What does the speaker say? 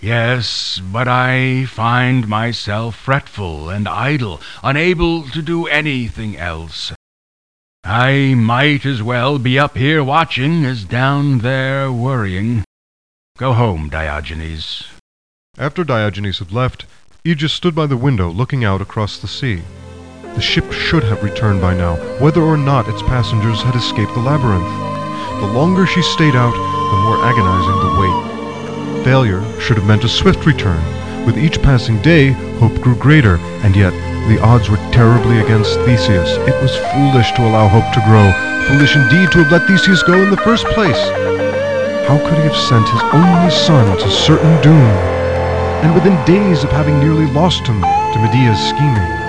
Yes, but I find myself fretful and idle, unable to do anything else. I might as well be up here watching as down there worrying. Go home, Diogenes. After Diogenes had left, Aegis stood by the window looking out across the sea. The ship should have returned by now, whether or not its passengers had escaped the labyrinth. The longer she stayed out, the more agonizing the wait. Failure should have meant a swift return. With each passing day, hope grew greater, and yet the odds were terribly against Theseus. It was foolish to allow hope to grow, foolish indeed to have let Theseus go in the first place. How could he have sent his only son to certain doom? And within days of having nearly lost him to Medea's scheming.